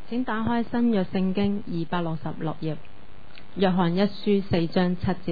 請打開新約聖經266頁，約翰一書4章7節。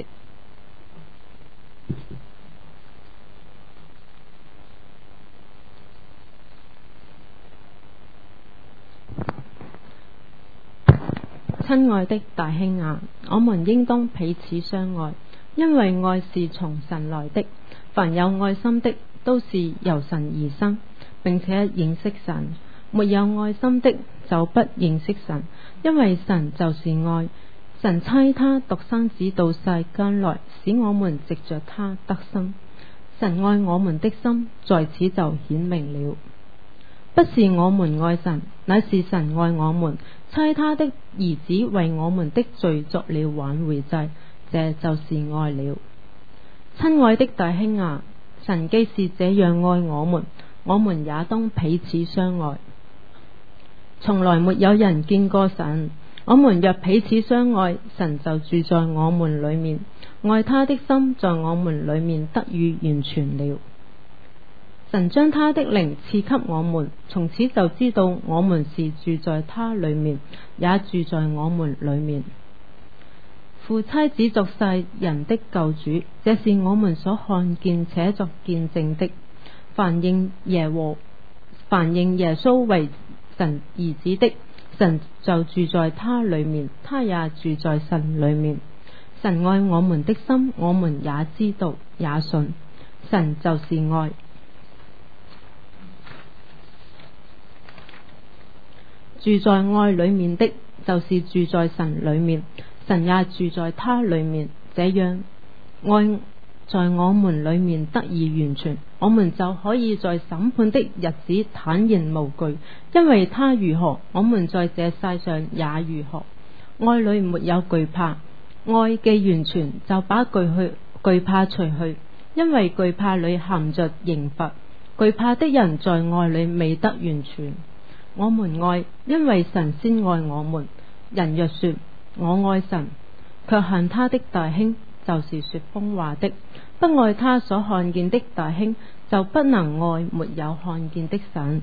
親愛的弟兄啊，我們應當彼此相愛，因為愛是從神來的。凡有愛心的，都是由神而生，並且認識神。沒有愛心的，就不認識神，因為神就是愛。神差他獨生子到世間來，使我們藉着他得生。神愛我們的心在此就顯明了，不是我們愛神，乃是神愛我們，差他的兒子為我們的罪作了挽回祭，這就是愛了。親愛的弟兄啊，神既是這樣愛我們也當彼此相愛。從來沒有人見過神，我們若彼此相愛，神就住在我們裏面，愛他的心在我們裏面得以完全了。神將他的靈賜給我們，從此就知道我們是住在他裏面，也住在我們裏面。父差子作世人的救主，這是我們所看見且作見證的。凡認耶穌為神兒子的，神就住在他裏面，他也住在神裏面。神愛我們的心，我們也知道也信。神就是愛。住在愛裏面的，就是住在神裏面，神也住在他裏面。這樣愛在我們裏面得以完全，我們就可以在審判的日子坦然無懼，因為他如何，我們在這世上也如何。愛裏沒有懼怕，愛既完全，就把懼怕除去，因為懼怕裏含着刑罰。懼怕的人在愛裏未得完全。我們愛，因為神先愛我們。人若說我愛神，卻恨他的弟兄，就是說瘋話的。不愛他所看見的弟兄，就不能愛沒有看見的神。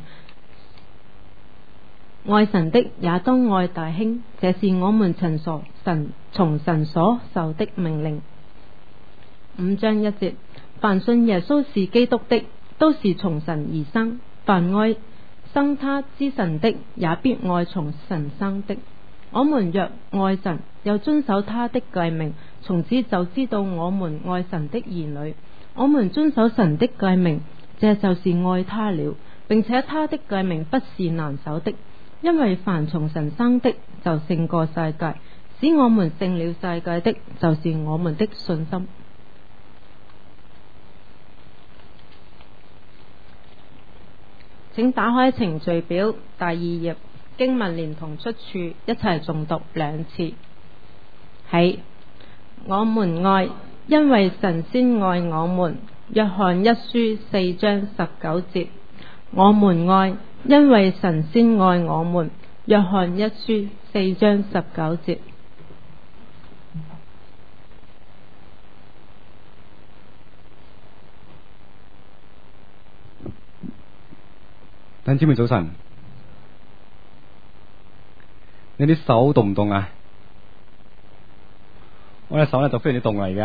愛神的也當愛弟兄，這是我們從神所受的命令。5章1節，凡信耶穌是基督的，都是從神而生。凡愛生他之神的，也必愛從神生的。我們若愛神，又遵守他的誡命，從此就知道我們愛神的兒女。我們遵守神的誡命，這就是愛他了，並且他的誡命不是難守的，因為凡從神生的，就勝過世界。使我們勝了世界的，就是我們的信心。請打開程序表第2頁，經文連同出處一齊誦讀2次。起，我們愛，因為神先愛我們。約翰一書4章19節。我們愛，因為神先愛我們。約翰一書4章19節。 弟兄姊妹早晨，你啲手凍唔凍啊？我隻手咧就非常之凍啦，而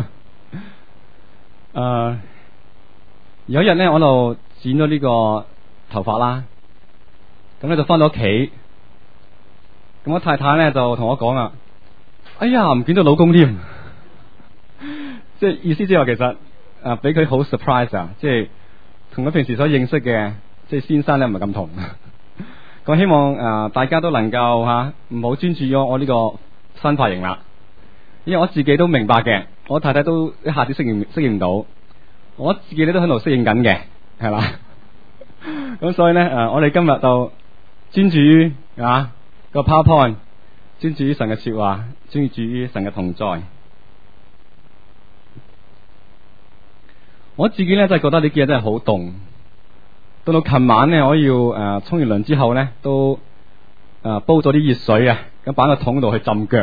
家。有一日咧，我就剪咗呢個頭髮啦，咁咧就翻到屋企，咁我太太咧就同我講啦：哎呀，唔見到老公添，即係意思即係話其實俾佢好 surprise 啊，即係同佢平時所認識嘅。即係先生咧唔係咁同，咁希望大家都能夠唔好專注咗我呢個新髮型啦，因為我自己都明白嘅，我太太都一下子適應唔到，我自己咧都喺度適應緊嘅，係嘛？咁所以咧我哋今日就專注於個 PowerPoint， 專注於神嘅說話，專注於神嘅同在。我自己咧真係覺得呢幾日真係好凍。到琴晚咧，我要沖完涼之後咧，都煲咗啲熱水啊，咁擺喺個桶度去浸腳。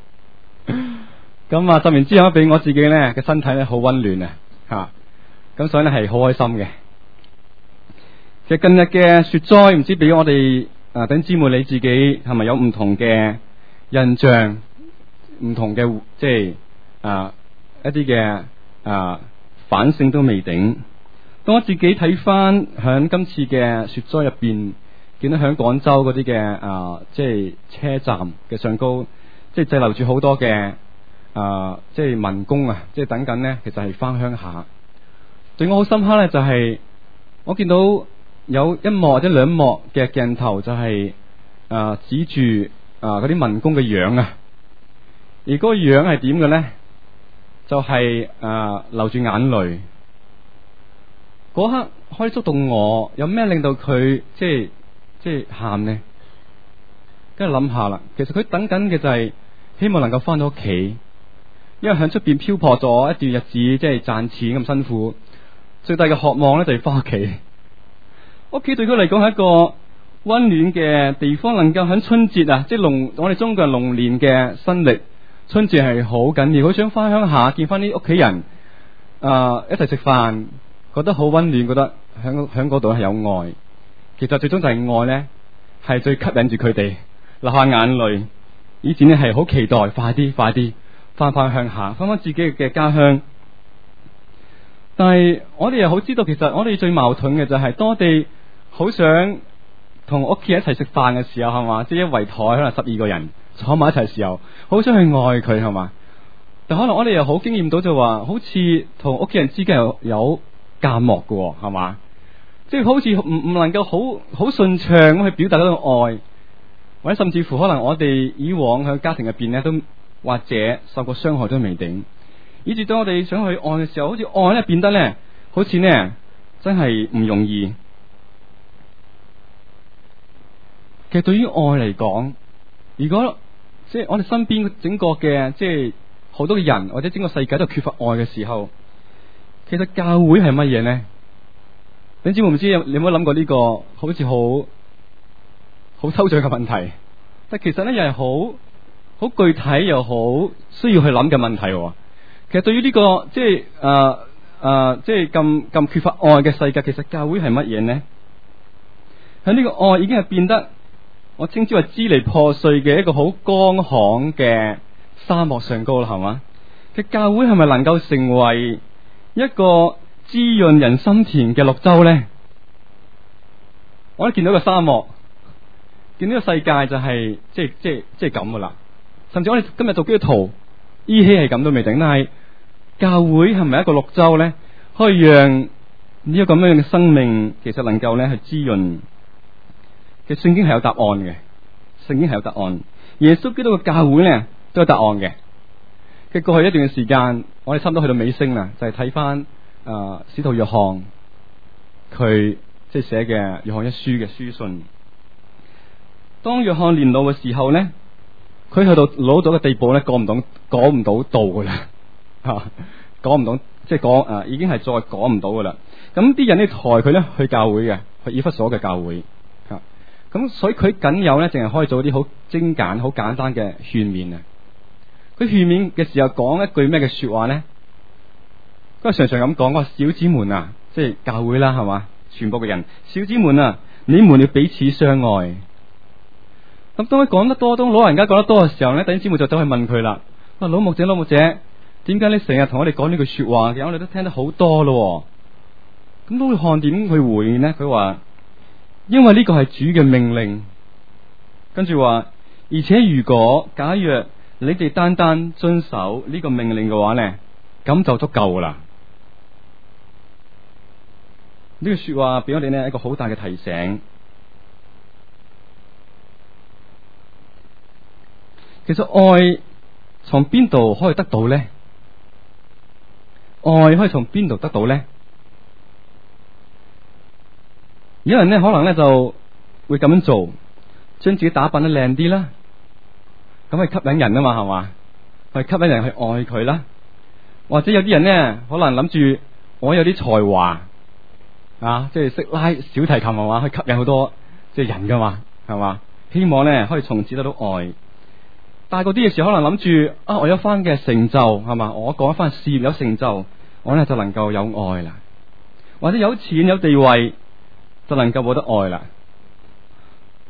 咁浸完之後，俾我自己咧嘅身體咧好溫暖啊，咁所以咧係好開心嘅。其實近日嘅雪災，唔知俾我哋弟兄姊妹你自己係咪有唔同嘅印象，唔同嘅即係一啲嘅反省都未定。當我自己睇翻響今次嘅雪災入邊，見到響廣州嗰啲嘅即係車站嘅上高，即係滯留住好多嘅即係民工啊，即係等緊呢，其實係翻鄉下。對我好深刻呢，就係我見到有一幕或者兩幕嘅鏡頭，就係指住嗰啲民工嘅樣啊，而嗰個樣係點嘅呢？就係流住眼淚。嗰刻可以觸動我，有咩令到佢即係喊呢？跟住諗下啦，其實佢等緊嘅就係希望能夠翻到屋企，因為響出邊漂泊咗一段日子，即係賺錢咁辛苦，最大嘅渴望咧就係翻屋企。屋企對佢嚟講係一個溫暖嘅地方，能夠響春節啊，即係我哋中國人龍年嘅新曆，春節係好緊要，好想翻鄉下見翻啲屋企人，一齊食飯。覺得好溫暖，覺得響嗰度係有愛。其實最終就係愛呢，係最吸引住佢哋流下眼淚。以前呢係好期待，快啲翻鄉下，翻自己嘅家鄉。但係我哋又好知道，其實我哋最矛盾嘅就係，當我哋好想同屋企人一齊食飯嘅時候，係嘛，即係一圍台可能12個人坐埋一齊嘅時候，好想去愛佢，係嘛。但可能我哋又好經驗到就話，好似同屋企人之間有隔膜嘅，係嘛？即係好似唔能夠好順暢咁去表達嗰種愛，或者甚至乎可能我哋以往喺家庭入邊咧，都或者受過傷害都未定，以至當我哋想去愛嘅時候，好似愛咧變得咧，好似咧真係唔容易。其實對於愛嚟講，如果即係我哋身邊整個嘅即係好多嘅人或者整個世界都缺乏愛嘅時候，其實教會係乜嘢呢？你知唔知？你有冇諗過呢個好似好抽象嘅問題？但其實咧又係好具體又好需要去諗嘅問題。其實對於呢個即係即係咁缺乏愛嘅世界，其實教會係乜嘢呢？喺呢個愛已經係變得我稱之為支離破碎嘅一個好乾旱嘅沙漠上高啦，係嘛？嘅教會係咪能夠成為一個滋潤人心田嘅綠洲呢？我哋見到個沙漠，見到個世界就係即係咁噶啦。甚至我哋今日做基督徒，依稀係咁都未定。但係教會係咪一個綠洲呢？可以讓呢個咁樣嘅生命，其實能夠咧去滋潤。其實聖經係有答案嘅，聖經係有答案。耶穌基督嘅教會咧都有答案嘅。嘅過去一段嘅時間，我哋差唔多去到尾聲啦，就係睇翻使徒約翰佢即係寫嘅約翰一書嘅書信。當約翰年老嘅時候咧，佢去到老咗嘅地步咧，講唔到道噶啦，講唔到，即係講已經係再講唔到噶啦。咁啲人咧抬佢咧去教會嘅，去以弗所嘅教會。咁所以佢僅有咧，淨係可以做啲好精簡、好簡單嘅勸勉啊。佢勸勉嘅時候講一句咩嘅說話咧？佢常常咁講：我話小子們啊，即係教會啦，係嘛，全部嘅人，小子們啊，你們要彼此相愛。咁當佢講得多，當老人家講得多嘅時候咧，弟兄姊妹就走去問佢啦：老牧者，點解你成日同我哋講呢句說話嘅？我哋都聽得好多咯。咁老約翰點去回應呢？佢話：因為呢個係主嘅命令。跟住話，而且假若你哋單單遵守呢個命令嘅話呢，咁就足夠啦。呢句說話俾我哋呢一個好大嘅提醒。其實愛從邊度可以得到呢？愛可以從邊度得到呢？有人呢可能呢就會咁樣做，將自己打扮得靚啲啦，咁去吸引人啊嘛，係嘛？去吸引人去愛佢啦。或者有啲人呢可能諗住我有啲才華即係識拉小提琴係嘛，去吸引好多即係人噶嘛，係嘛？希望呢可以從此得到愛。大個啲嘅時候可能諗住我有一番嘅成就係嘛，我講一番事業有成就，我呢就能夠有愛啦。或者有錢有地位就能夠冇得愛啦。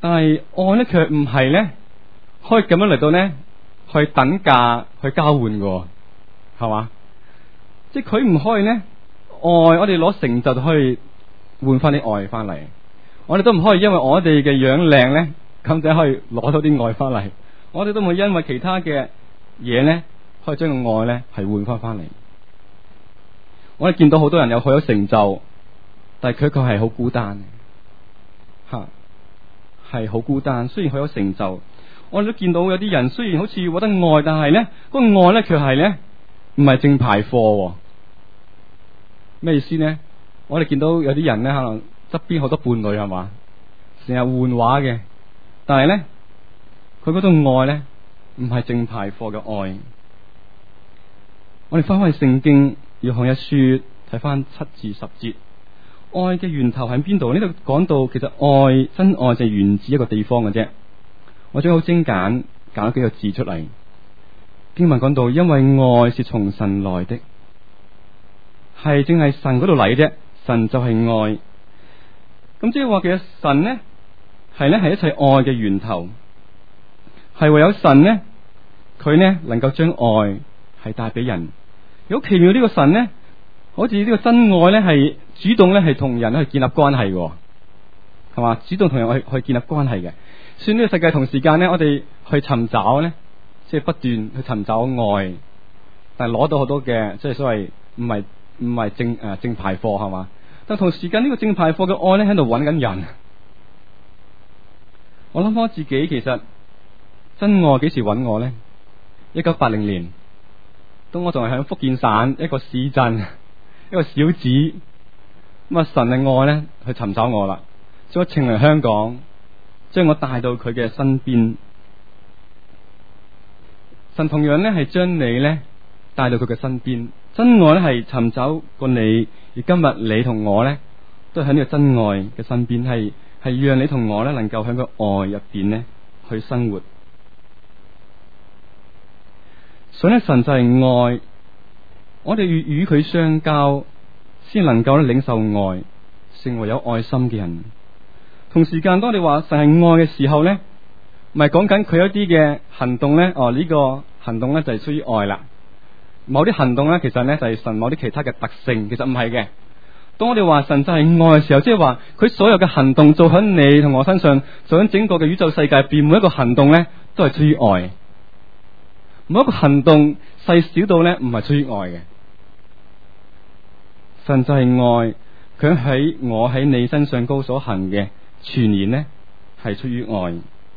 但係愛咧卻唔係咧可以咁樣嚟到咧去等價去交換嘅，係嘛？即係佢唔可以咧愛我哋攞成就就可以換翻啲愛翻嚟，我哋都唔可以因為我哋嘅樣靚咧咁就可以攞到啲愛翻嚟，我哋都唔會因為其他嘅嘢咧可以將個愛咧係換翻嚟。我哋見到好多人有好有成就，但係佢係好孤單吓，係好孤單。雖然佢有成就，我哋都見到有啲人雖然好似獲得愛，但係咧嗰個愛咧卻係咧唔係正牌貨。咩意思呢？我哋見到有啲人咧可能側邊好多伴侶係嘛，成日換話嘅，但係咧佢嗰種愛咧唔係正牌貨嘅愛。我哋翻返去聖經約翰一書睇翻7至10節，愛嘅源頭喺邊度？呢度講到其實愛真愛就係源自一個地方嘅啫。我將好精簡揀咗幾個字出嚟。經文講到，因為愛是從神來的，係正係神嗰度嚟啫。神就係愛，咁即係話其實神呢係一切愛嘅源頭，係唯有神呢，佢呢能夠將愛係帶俾人。好奇妙，呢個神呢，好似呢個真愛呢係主動呢係同人去建立關係嘅，係嘛？主動同人去建立關係嘅。算呢個世界同時間呢，我哋去尋找呢，即係不斷去尋找愛，但係攞到好多嘅即係所謂唔係正牌貨，係嘛？但同時間呢個正牌貨嘅愛呢喺度揾緊人。我諗翻自己，其實真愛幾時揾我呢？1980年，當我仲係響福建省一個市鎮一個小子，咁啊神嘅愛呢去尋找我啦，將我請嚟香港，將我帶到佢嘅身邊。神同樣呢係將你呢帶到佢嘅身邊。真愛咧係尋找過你，而今日你同我咧都喺呢個真愛嘅身邊，係讓你同我咧能夠喺個愛入邊咧去生活。所以咧神就係愛，我哋要與佢相交，先能夠領受愛，成為有愛心嘅人。同時間，當你話神係愛嘅時候咧，咪講緊佢有一啲嘅行動咧，呢個行動咧就係出於愛啦。某啲行動咧，其實咧就係神某啲其他嘅特性，其實唔係嘅。當我哋話神就係愛嘅時候，即係話佢所有嘅行動做喺你同我身上，做喺整個嘅宇宙世界入邊，每一個行動咧都係出於愛。每一個行動細小到咧唔係出於愛嘅。神就係愛，佢喺我喺你身上高所行嘅全然呢係出於愛。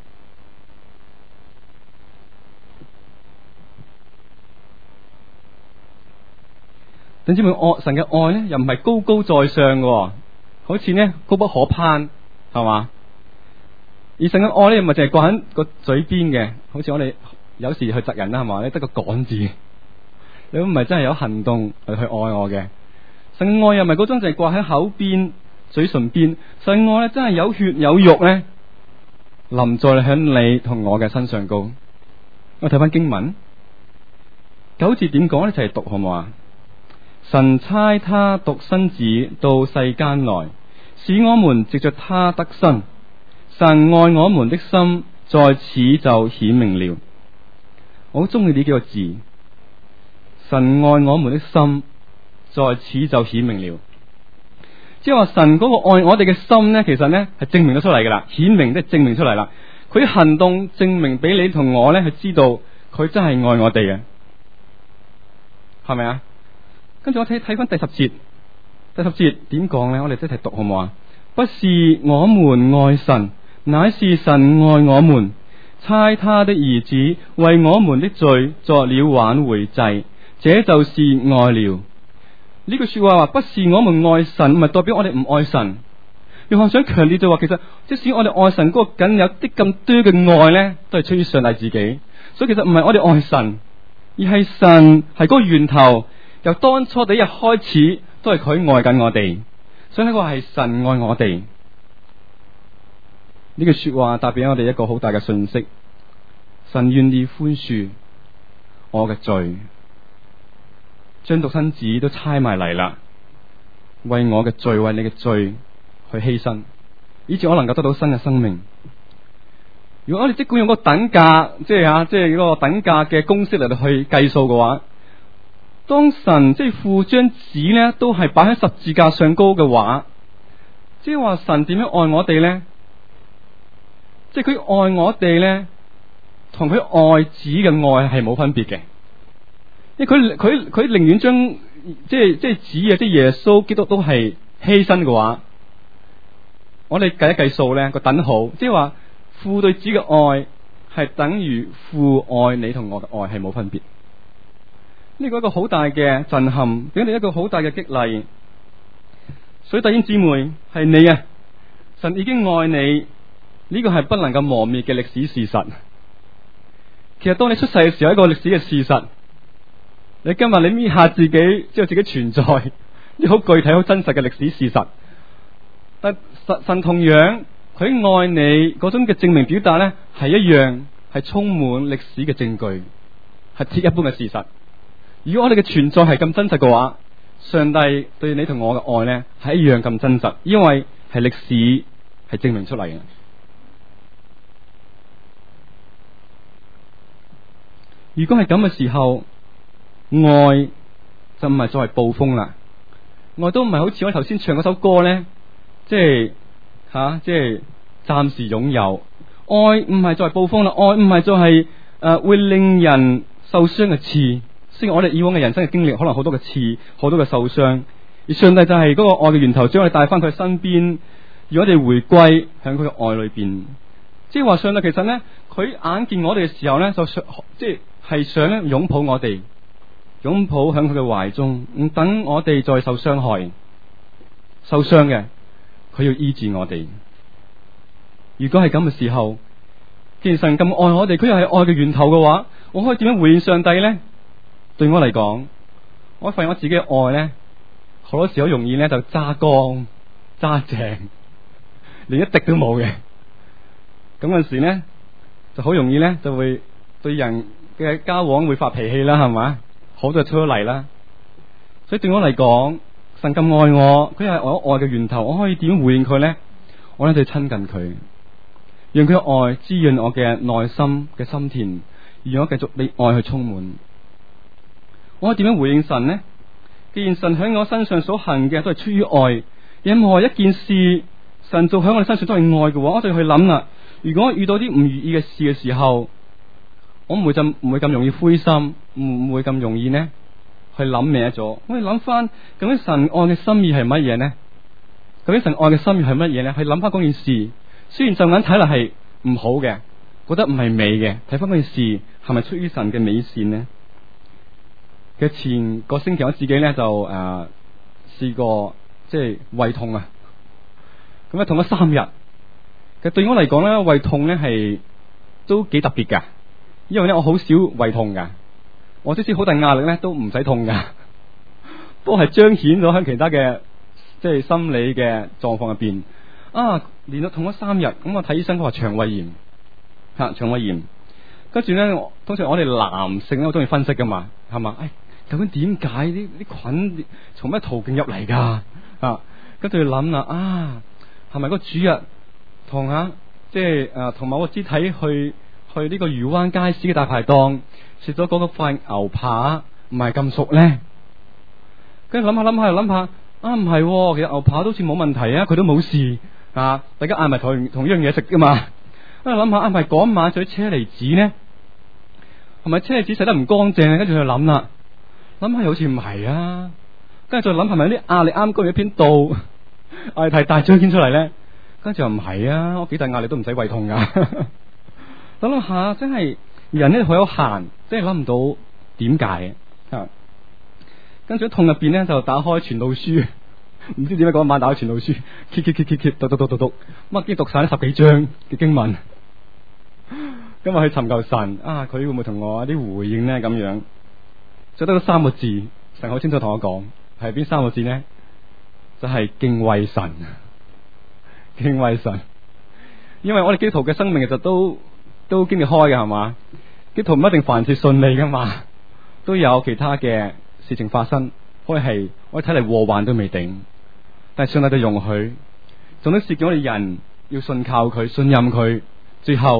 甚至乎神嘅愛咧，又唔係高高在上嘅，好似呢高不可攀，係嘛？而神嘅愛咧，又唔係淨係掛喺個嘴邊嘅，好似我哋有時去窒人啦，係嘛？你得個講字，你都唔係真係有行動去愛我嘅。神嘅愛又唔係嗰種淨係掛喺口邊、嘴唇邊，神嘅愛咧真係有血有肉咧，臨在響你同我嘅身上高。我睇翻經文9節點講咧，就係讀好唔好啊？神差他獨生子到世間來，使我們藉着他得生。神愛我們的心在此就顯明了。我好中意呢幾個字，神愛我們的心在此就顯明了。即係話神嗰個愛我哋嘅心呢，其實呢係證明咗出嚟噶啦，顯明即係證明出嚟啦。佢行動證明俾你同我呢去知道佢真係愛我哋嘅，係咪啊？跟住我睇翻第10節，第10節點講呢？我哋一齊讀好唔好啊？不是我們愛神，乃是神愛我們，差他的兒子為我們的罪作了挽回祭，這就是愛了。呢句說話不是我們愛神，唔係代表我哋唔愛神。約翰想強調就話，其實即使我哋愛神嗰個僅有啲咁多嘅愛呢，都係出於上帝自己。所以其實唔係我哋愛神，而係神係嗰個源頭。由當初第一日開始，都係佢愛緊我哋，所以呢個係神愛我哋。呢句說話帶俾我哋一個好大嘅信息：神願意寬恕我嘅罪，將獨生子都差埋嚟啦，為我嘅罪，為你嘅罪去犧牲，以致我能夠得到新嘅生命。 如果我哋即管用個等價，即係嗰個等價嘅公式嚟到去計數嘅話，當神即係父將子咧都係擺喺十字架上高嘅話，即係話神點樣愛我哋咧？即係佢愛我哋咧，同佢愛子嘅愛係冇分別嘅，因為佢寧願將即係子啊，即係耶穌基督都係犧牲嘅話，我哋計一計數咧個等號，即係話父對子嘅愛係等於父愛你同我嘅愛係冇分別。呢個一個好大嘅震撼，俾我哋一個好大嘅激勵。所以弟兄姊妹，係你啊，神已經愛你，呢個係不能夠磨滅嘅歷史事實。其實當你出世嘅時候，一個歷史嘅事實。你今日你搣下自己，知道自己存在，呢好具體、好真實嘅歷史事實。但神同樣，佢愛你嗰種嘅證明表達咧，係一樣，係充滿歷史嘅證據，係鐵一般嘅事實。如果我哋嘅存在係咁真實嘅話，上帝對你同我嘅愛咧係一樣咁真實，因為係歷史係證明出嚟嘅。如果係咁嘅時候，愛就唔係作為暴風啦，愛都唔係好似我頭先唱嗰首歌咧，即係暫時擁有。愛唔係作為暴風啦，愛唔係作為會令人受傷嘅刺。雖然我哋以往嘅人生嘅經歷可能好多嘅刺，好多嘅受傷，而上帝就係嗰個愛嘅源頭，將我哋帶翻佢身邊，而我哋回歸響佢嘅愛裏邊。即係話上帝其實咧，佢眼見我哋嘅時候咧，就想即係想咧擁抱我哋，擁抱響佢嘅懷中，唔等我哋再受傷害、受傷嘅，佢要醫治我哋。如果係咁嘅時候，既然神咁愛我哋，佢又係愛嘅源頭嘅話，我可以點樣回應上帝咧？對我嚟講，我發現我自己嘅愛咧，好多時好容易咧就揸光揸正，連一滴都冇嘅。咁陣時咧，就好容易咧就會對人嘅交往會發脾氣啦，係嘛？好多就出咗嚟啦。所以對我嚟講，神咁愛我，佢係我愛嘅源頭，我可以點樣回應佢咧？我咧就親近佢，讓佢嘅愛滋潤我嘅內心嘅心田，讓我繼續被愛去充滿。我可以點樣回應神呢？既然神喺我身上所行嘅都係出於愛，任何一件事神做喺我哋身上都係愛嘅話，我就去諗啦。如果我遇到啲唔如意嘅事嘅時候，我唔會咁容易灰心，唔會咁容易呢去諗歪咗。我哋諗翻究竟神愛嘅心意係乜嘢呢？究竟神愛嘅心意係乜嘢呢？去諗翻嗰件事，雖然就眼睇嚟係唔好嘅，覺得唔係美嘅，睇翻嗰件事係咪出於神嘅美善呢？嘅前個星期我自己咧就試過即係胃痛啊，咁啊痛咗3日。其實對我嚟講咧，胃痛咧係都幾特別噶，因為咧我好少胃痛噶，我即使好大壓力咧都唔使痛噶，都係彰顯咗喺其他嘅即係心理嘅狀況入邊啊，連續痛咗3日，咁我睇醫生佢話腸胃炎腸胃炎。跟住咧，通常我哋男性咧，我中意分析噶嘛，係嘛？究竟點解啲菌從咩途徑入嚟噶？跟住諗啦，係咪個主日同即係同某個肢體去呢個漁灣街市嘅大排檔食咗嗰塊牛扒唔係咁熟咧？跟住諗下，唔係，其實牛扒都好似冇問題啊，佢都冇事大家嗌埋同一樣嘢食噶嘛。跟住諗下，係咪嗰晚食車厘子呢？係咪車厘子洗得唔乾淨？跟住佢諗啦，諗下又好似唔係啊。跟住再諗係咪啲壓力啱嗰一篇道壓力太大彰顯出嚟咧？跟住又唔係啊，我幾大壓力都唔使胃痛噶。諗下真係人咧好有限，真係諗唔到點解啊。跟住喺痛入邊咧就打開傳道書，唔知點解嗰晚打開傳道書，揭讀，乜已經讀晒咗10幾章嘅經文。今日去尋求神佢會唔會同我一啲回應呢？咁樣就得咗3個字，神好清楚同我講係邊3個字呢？就係敬畏神，敬畏神。因為我哋基督徒嘅生命其實都經歷開嘅，係嘛？基督徒唔一定凡事順利噶嘛，都有其他嘅事情發生，可以係我哋睇嚟禍患都未定，但係上帝就容許，總之事件我哋人要信靠佢、信任佢，最後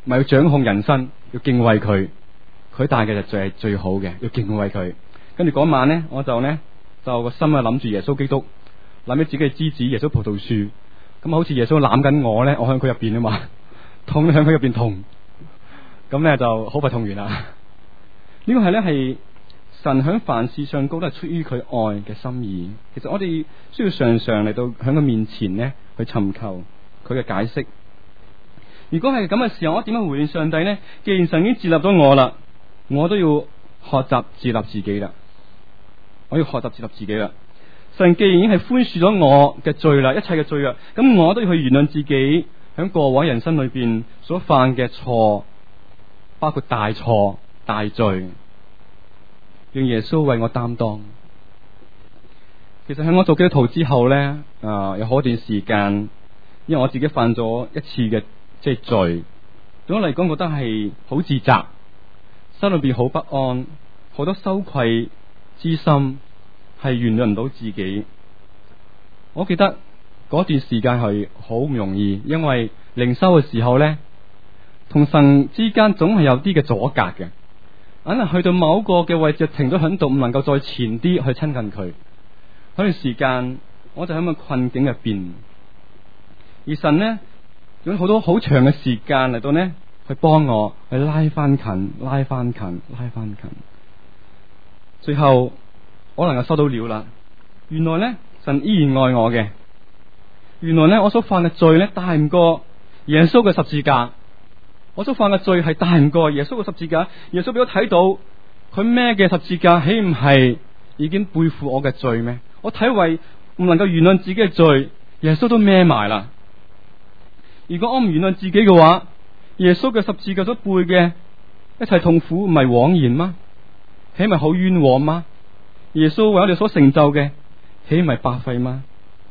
唔係要掌控人生，要敬畏佢。佢帶嘅就係最好嘅，要敬畏佢。跟住嗰晚咧，我就個心啊諗住耶穌基督，諗起自己嘅枝子耶穌葡萄樹，咁好似耶穌攬緊我咧，我喺佢入邊啊嘛，痛喺佢入邊痛，咁咧就好快痛完啦。呢個係神喺凡事上高都係出於佢愛嘅心意。其實我哋需要常常嚟到喺佢面前咧去尋求佢嘅解釋。如果係咁嘅時候，我點樣回應上帝呢？既然神已經接納咗我啦，我都要學習接納自己啦。我要學習接納自己啦。神既然已經係寬恕咗我嘅罪啦，一切嘅罪啦，咁我都要去原諒自己喺過往人生裏邊所犯嘅錯，包括大錯大罪，讓耶穌為我擔當。其實喺我做基督徒之後呢，有好一段時間，因為我自己犯咗一次嘅罪，對我嚟講覺得係好自責，心裏邊好不安，好多羞愧之心，係原諒唔到自己。我記得嗰段時間係好唔容易，因為靈修嘅時候呢，同神之間總係有啲嘅阻隔嘅，可能去到某個嘅位置停咗喺度，唔能夠再前啲去親近佢。嗰段時間我就喺個困境入邊，而神呢，用好多好長嘅時間嚟到呢，去幫我去拉翻近，拉翻近，拉翻近。最後我能夠收到料啦。原來呢，神依然愛我嘅。原來呢，我所犯嘅罪呢，大唔過耶穌嘅十字架。我所犯嘅罪係大唔過耶穌嘅十字架。耶穌俾我睇到佢孭嘅十字架，豈唔係已經背負我嘅罪咩？我睇為唔能夠原諒自己嘅罪，耶穌都孭埋啦。如果我唔原諒自己嘅話，耶穌嘅十字架所背嘅一切痛苦唔係枉然嗎？豈唔係好冤枉嗎？耶穌為我哋所成就嘅，豈唔係白費嗎？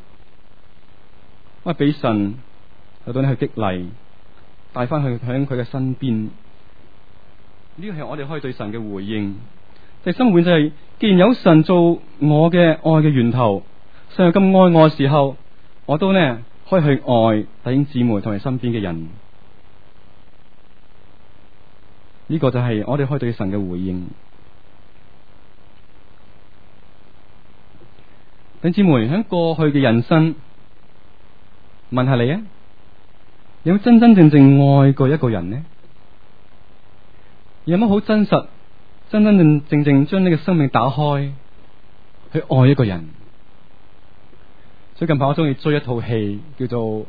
我俾神去到你去激勵，帶翻去響佢嘅身邊。呢個係我哋可以對神嘅回應。第三個回應就係，既然有神做我嘅愛嘅源頭，神又咁愛我嘅時候，我都呢可以去愛弟兄姊妹同埋身邊嘅人。呢個就係我哋可以對神嘅回應。弟兄姊妹，喺過去嘅人生，問下你啊，有冇真真正正愛過一個人呢？有冇好真實、真真正正將你嘅生命打開去愛一個人？所以近排我中意追一套戲，叫做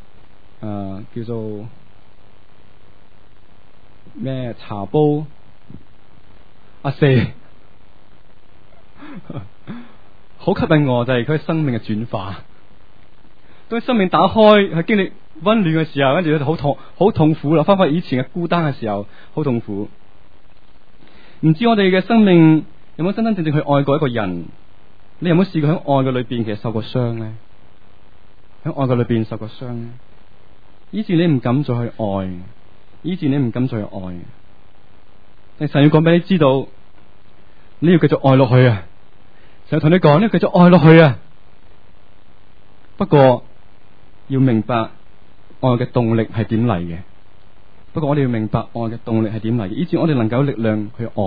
咩茶煲阿四，好吸引我，就係佢生命嘅轉化。當生命打開，去經歷溫暖嘅時候，跟住咧就好痛苦啦。翻返以前嘅孤單嘅時候，好痛苦。唔知我哋嘅生命有冇真真正正去愛過一個人？你有冇試過喺愛嘅裏邊其實受過傷呢？喺愛嘅裏邊受過傷呢？以致你唔敢再去愛，以致你唔敢再去愛。但神要講俾你知道，你要繼續愛落去啊！神同你講，你要繼續愛落去啊！不過要明白愛嘅動力係點嚟嘅。不過我哋要明白愛嘅動力係點嚟嘅，以致我哋能夠有力量去愛。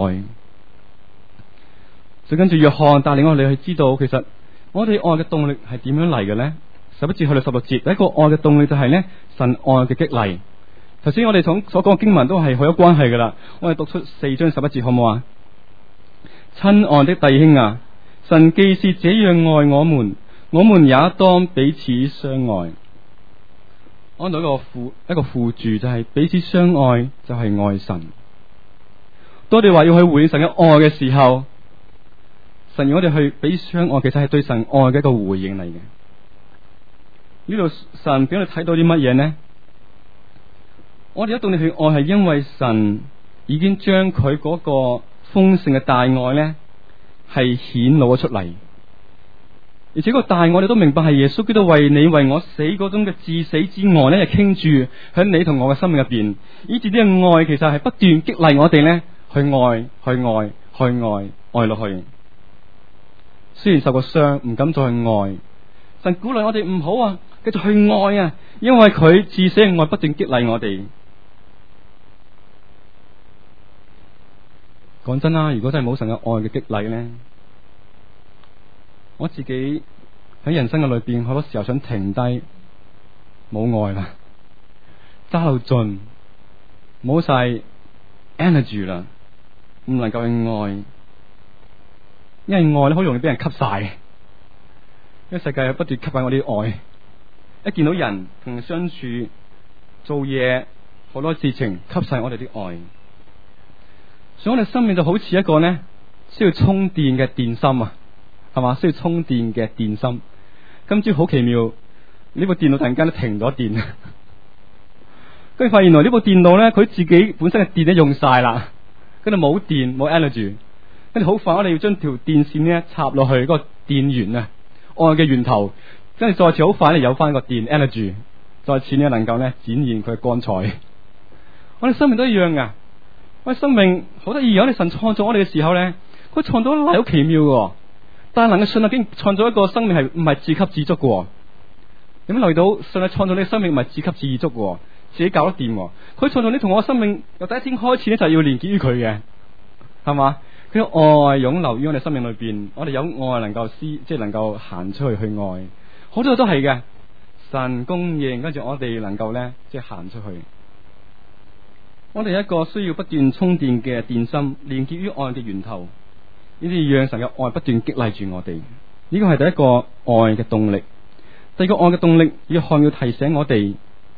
所以跟住約翰帶領我哋去知道，其實我哋愛嘅動力係點樣嚟嘅呢？11節去到16節，第一個愛嘅動力就係呢神愛嘅激勵。頭先我哋所講嘅經文都係好有關係噶啦。我哋讀出4章11節好唔好啊？親愛的弟兄啊，神既是這樣愛我們，我們也當彼此相愛。安到一個附注，就係彼此相愛，就係愛神。當我哋話要去回應神嘅愛嘅時候，神要我哋去彼此相愛，其實係對神愛嘅一個回應嚟嘅。呢度神俾我哋睇到啲乜嘢呢？我哋一動力去愛，係因為神已經將佢嗰個豐盛嘅大愛呢係顯露咗出嚟。而且個大愛，我哋都明白係耶穌基督為你為我死嗰種嘅至死之愛咧，係傾住喺你同我嘅生命入邊，以至呢個愛其實係不斷激勵我哋咧去愛、去愛、去愛、愛落去。雖然受過傷，唔敢再去愛，神鼓勵我哋唔好啊，繼續去愛啊，因為佢至死嘅愛不斷激勵我哋。 講真啦，如果真係冇神嘅愛嘅激勵咧，我自己喺人生嘅裏邊好多時候想停低，冇愛啦，揸到盡，冇晒 energy 啦，唔能夠去愛，因為愛咧好容易俾人吸晒，因為世界不斷吸引我啲愛，一見到人同人相處、做嘢，好多事情吸晒我哋啲愛，所以我哋生命就好似一個咧需要充電嘅電芯啊，係嘛？需要充電嘅電芯。今朝好奇妙，呢部電腦突然間都停咗電，跟住發現原來呢部電腦咧，佢自己本身嘅電咧用晒啦，跟住冇電冇 energy， 跟住好快我哋要將條電線咧插落去嗰個電源啊，愛嘅源頭，跟住再次好快咧有翻個電 energy， 再次咧能夠咧展現佢嘅光彩。我哋生命都一樣噶，我哋生命好得意，我哋神創造我哋嘅時候咧，佢創造得嚟好奇妙嘅，但係能夠信啊，竟然創造一個生命係唔係自給自足嘅。有冇留意到上帝創造你嘅生命唔係自給自足嘅，自己搞得掂？佢創造你同我嘅生命由第一天開始咧就係要連結於佢嘅，係嘛？佢愛湧流於我哋生命裏邊，我哋有愛能夠即係能夠行出去愛，好多都係嘅。神供應，跟住我哋能夠咧即係行出去。我哋一個需要不斷充電嘅電芯，連結於愛嘅源頭，呢啲讓神嘅愛不斷激勵住我哋。呢個係第一個愛嘅動力。第二個愛嘅動力，約翰要提醒我哋，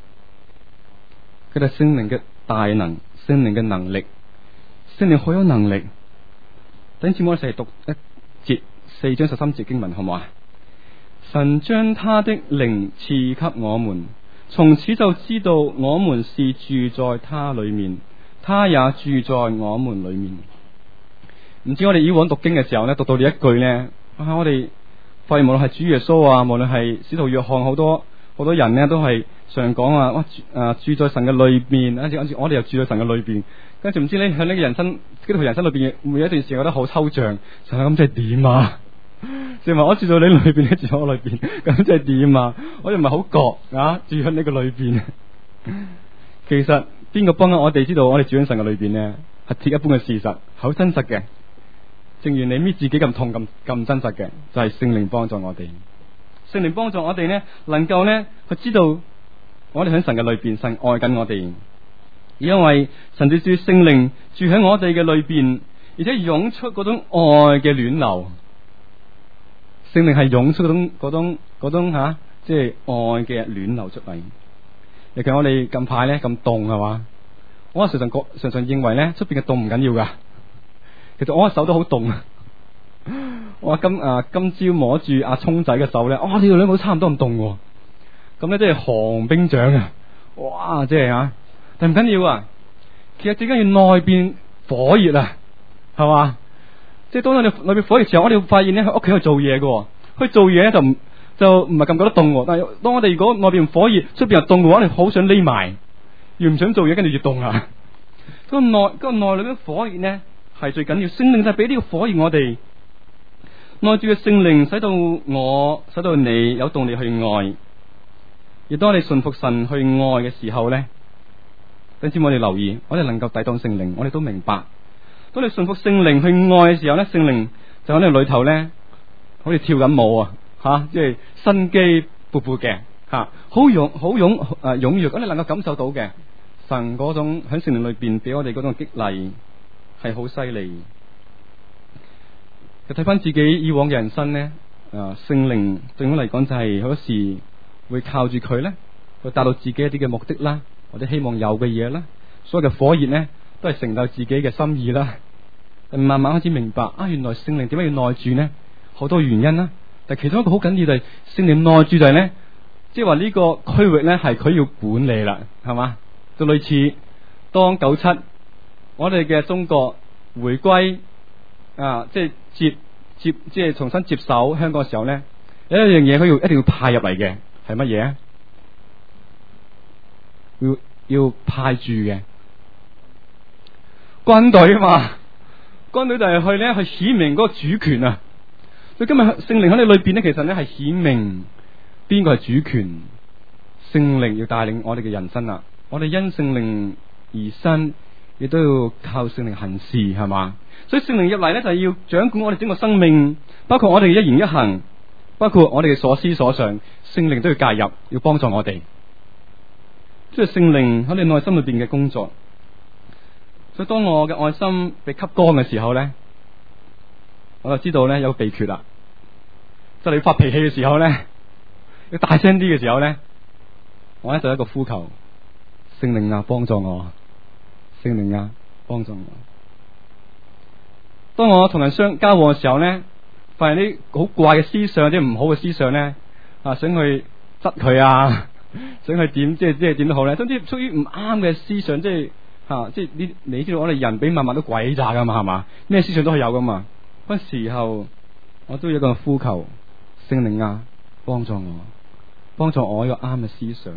佢哋聖靈嘅大能，聖靈嘅能力，聖靈好有能力。等次我哋一齊讀一節4章13節經文，好唔好啊？神將他的靈賜給我們，從此就知道我們是住在他裏面，他也住在我們裏面。唔知我哋以往讀經嘅時候咧，讀到呢一句咧，我哋發現無論係主耶穌啊，無論係使徒約翰，好多人咧都係常講啊，住在神嘅裏邊，跟住我哋又住在神嘅裏邊，跟住唔知咧喺呢個人生基督徒人生裏邊，每一段時間覺得好抽象，神咁即係點啊？即係話我住在你裏邊，你住喺我裏邊，咁即係點啊？我哋唔係好覺啊，住喺呢個裏邊。其實邊個幫我哋知道我哋住喺神嘅裏邊呢？係鐵一般嘅事實，好真實嘅。正如你搣自己咁痛咁真實嘅，就係聖靈幫助我哋。聖靈幫助我哋呢，能夠呢去知道我哋喺神嘅裏邊，神愛緊我哋。因為神就住聖靈住喺我哋嘅裏邊，而且湧出嗰種愛嘅暖流。聖靈係湧出嗰種吓，即係愛嘅暖流出嚟。尤其我哋近排咧咁凍係嘛，我常常認為咧出邊嘅凍唔緊要噶，其實我手都好凍啊。我今朝摸住阿聰仔嘅手咧，呢度兩個差唔多咁凍，咁咧即係寒冰掌啊！哇，即係吓，但唔緊要啊。其實最緊要內邊火熱啊，係嘛？即係當我哋裏邊火熱時候，我哋會發現咧喺屋企去做嘢嘅，去做嘢就唔係咁覺得凍。但係當我哋如果內邊火熱，出邊又凍嘅話，我哋好想匿埋，越唔想做嘢，跟住越凍啊！個內裏邊火熱呢係最緊要，聖靈就係俾呢個火熱我哋，內住嘅聖靈使到你有動力去愛。而當你順服神去愛嘅時候咧，等知我哋留意，我哋能夠抵擋聖靈，我哋都明白。當你順服聖靈去愛嘅時候咧，聖靈就喺你裏頭咧，好似跳緊舞啊，即係生機勃勃嘅，好踴躍，咁你能夠感受到嘅神嗰種喺聖靈裏邊俾我哋嗰種激勵係好犀利。就睇翻自己以往嘅人生咧，聖靈對我嚟講就係好多時會靠住佢咧，去達到自己一啲嘅目的啦，或者希望有嘅嘢啦，所有嘅火熱咧，都係成就自己嘅心意啦。慢慢開始明白原來聖靈點解要內住呢？好多原因啦。但其中一個好緊要就係聖靈內住就係呢，即係話呢個區域呢係佢要管理啦，係嘛？就類似當97我哋嘅中國回歸即係重新接手香港嘅時候呢，有一樣嘢佢一定要派入嚟嘅係乜嘢？要派駐嘅軍隊啊嘛，軍隊就係去顯明嗰個主權啊。所以今日聖靈喺你裏邊呢，其實呢係顯明邊個係主權。聖靈要帶領我哋嘅人生啊，我哋因聖靈而生，亦都要靠聖靈行事，係嘛？ 所以聖靈入嚟咧就係要掌管我哋整個生命，包括我哋嘅一言一行，包括我哋嘅所思所想，聖靈都要介入，要幫助我哋。即係聖靈喺你內心裏邊嘅工作。所以當我嘅愛心被吸乾嘅時候咧，我就知道咧有個秘訣啦。就你發脾氣嘅時候咧，要大聲啲嘅時候咧，我咧就一個呼求：聖靈啊，幫助我！聖靈啊，幫助我！當我同人交往嘅時候咧，發現啲好怪嘅思想，啲唔好嘅思想咧，想去窒佢啊，想去點，即係點都好咧，總之出於唔啱嘅思想，即係你知道我哋人比萬物都詭詐噶嘛，係嘛？咩思想都係有噶嘛。嗰時候我都有一個呼求：聖靈啊，幫助我，幫助我一個啱嘅思想。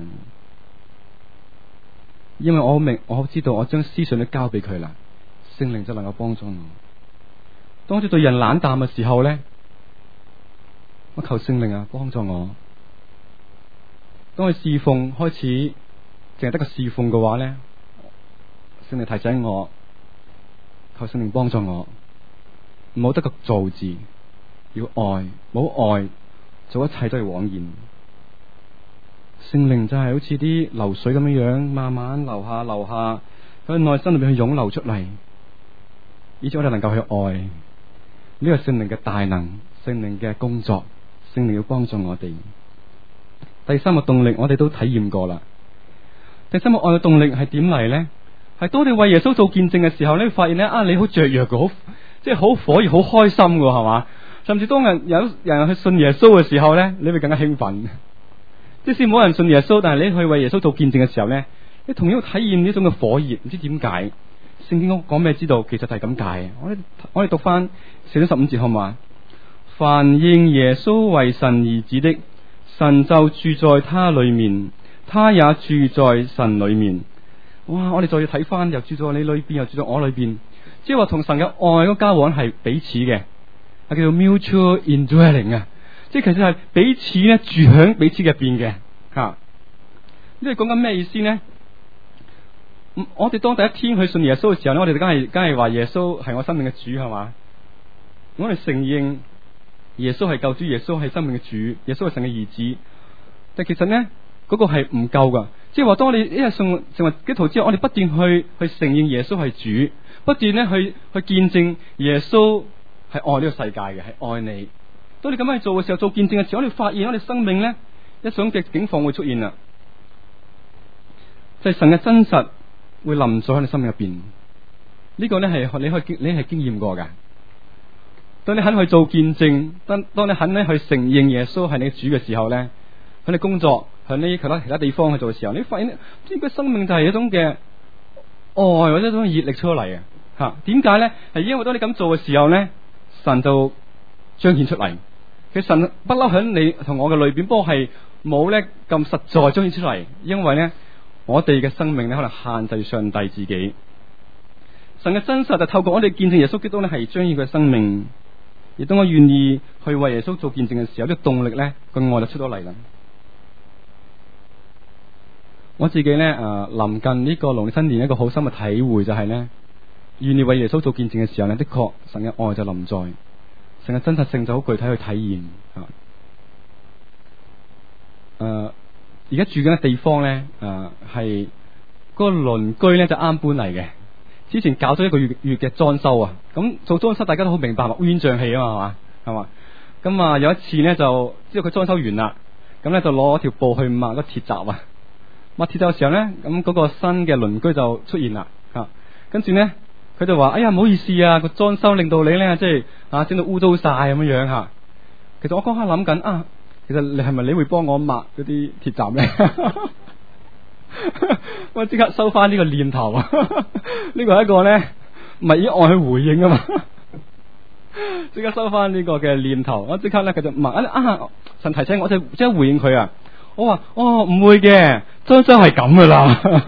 因為我明，我知道我將思想都交俾佢啦，聖靈就能夠幫助我。當我對人冷淡嘅時候咧，我求聖靈啊幫助我。當佢侍奉開始淨係得個侍奉嘅話咧，聖靈提醒我，求聖靈幫助我，唔好得個做字，要愛，冇愛做一切都係枉然。聖靈就係好似啲流水咁樣樣，慢慢流下流下，喺內心裏邊去湧流出嚟，以致我哋能夠去愛。呢個聖靈嘅大能，聖靈嘅工作，聖靈要幫助我哋。第三個動力我哋都體驗過啦。第三個愛嘅動力係點嚟咧？係當你為耶穌做見證嘅時候咧，你發現咧你好雀躍嘅，好即係好火熱，好開心嘅，係嘛？甚至當有人去信耶穌嘅時候咧，你會更加興奮。即使冇人信耶穌，但係你去為耶穌做見證嘅時候咧，你同樣體驗呢種嘅火熱，唔知點解。聖經講咩知道？其實就係咁解。我哋讀翻4章15節好嘛？凡認耶穌為神兒子的，神就住在他裏面，他也住在神裏面。哇！我哋再要睇翻，又住在你裏邊，又住在我裏邊，即係話同神嘅愛嗰交往係彼此嘅，係叫做 mutual indwelling 啊！即係其實係彼此咧住響彼此入邊嘅吓。呢係講緊咩意思呢？我哋當第一天去信耶穌嘅時候咧，我哋梗係話耶穌係我生命嘅主，係嘛？我哋承認耶穌係救主，耶穌係生命嘅主，耶穌係神嘅兒子。但其實呢，嗰個係唔夠噶。即係話當你一日成為基督徒之後，我哋不斷去承認耶穌係主，不斷咧去見證耶穌係愛呢個世界嘅，係愛你。當你咁樣去做嘅時候，做見證嘅時候，我哋發現我哋生命咧一種嘅境況會出現啦，就係神嘅真實會臨在喺你生命入邊。呢個咧係你係經驗過噶。當你肯去做見證，當你肯咧去承認耶穌係你主嘅時候咧，喺你工作，喺你其他地方去做嘅時候，你發現呢個生命就係一種嘅愛或者一種熱力出嚟嘅吓。點解咧？係因為當你咁做嘅時候咧，神就彰顯出嚟。其實神不嬲喺你同我嘅裏邊，不過係冇咧咁實在彰顯出嚟。因為咧，我哋嘅生命咧可能限制上帝自己。神嘅真實就透過我哋見證耶穌基督咧，係彰顯佢嘅生命。而當我願意去為耶穌做見證嘅時候，呢個動力咧個愛就出咗嚟啦。我自己咧臨近呢個農曆新年一個好深嘅體會就係咧，願意為耶穌做見證嘅時候咧，的確神嘅愛就臨在。成個真實性就好具體去體驗啊！而家住緊嘅地方咧，係嗰個鄰居咧就啱搬嚟嘅。之前搞咗1個月嘅裝修啊，咁做裝修大家都好明白嘛，烏煙瘴氣啊嘛，係嘛？咁有一次咧就知道佢裝修完啦，咁咧就攞條布去抹個鐵閘啊！抹鐵閘嘅時候咧，咁嗰個新嘅鄰居就出現啦，跟住咧。佢就話：哎呀，唔好意思啊，個裝修令到你咧，即係整到污糟晒咁樣樣吓。其實我嗰刻諗緊其實你係咪你會幫我抹嗰啲鐵閘咧？我即刻收翻呢個念頭啊！呢個係一個咧唔係以愛去回應啊嘛。即刻收翻呢個嘅念頭，我即刻咧佢就問神提醒我，即刻回應佢啊！我話：唔會嘅，裝修係咁噶啦。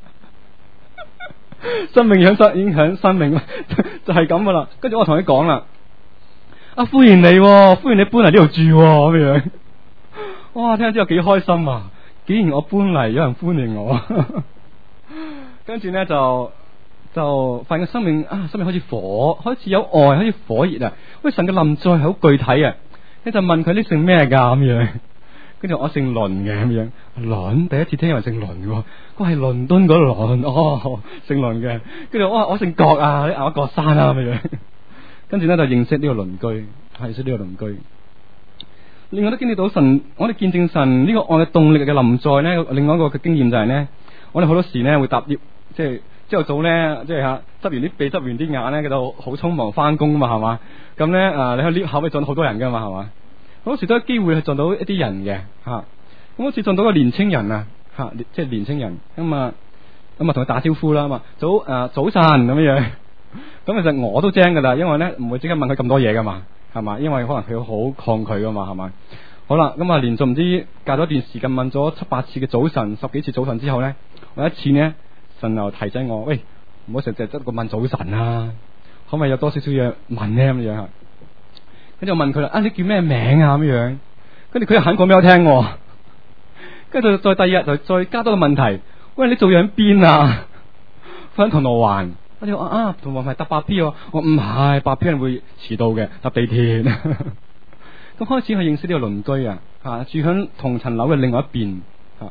生命影響生命就係咁噶啦。跟住我同佢講啦，歡迎你搬嚟呢度住咁樣。哇，聽咗之後幾開心啊！竟然我搬嚟，有人歡迎我。跟住咧就就發現個生命開始火，開始有愛，開始火熱啊！喂，神嘅臨在係好具體啊！你就問佢呢姓咩噶咁樣，跟住我姓倫嘅咁樣，倫第一次聽有人姓倫嘅，佢係倫敦嗰倫哦，姓倫嘅，跟住我姓郭啊，你我郭山啊咁樣，跟住咧就認識呢個鄰居，係識呢個鄰居。另外都經歷到神，我哋見證神呢個愛嘅動力嘅臨在咧。另外一個嘅經驗就係咧，我哋好多時咧會搭 lift，即係朝頭早咧，即係執完啲鼻，執完啲眼咧，佢就好匆忙翻工啊嘛，係嘛？咁咧你去 lift 口咪撞到好多人噶嘛，係嘛？好多時都有機會去撞到一啲人嘅吓。咁好似撞到個年青人吓，即係年青人咁啊同佢打招呼啦嘛，早晨咁樣。咁其實我都精噶啦，因為咧唔會即刻問佢咁多嘢噶嘛。係嘛？因為可能佢好抗拒噶嘛，係咪？好啦，咁連續唔知隔咗一段時間問咗7-8次嘅早晨，10幾次早晨之後咧，有一次呢，神又提醒我，喂，唔好成日得個問早晨啊，可唔可以有多少少嘢問呢？咁樣？跟住我問佢啦，你叫咩名啊？咁樣，跟住佢又肯講俾我聽，跟住再第二日就再加多個問題，喂，你做嘢喺邊啊？翻銅鑼灣。我哋話同埋係搭8 P 喎，我唔係8 P 人會遲到嘅，搭地鐵。咁開始去認識呢個鄰居住響同層樓嘅另外一邊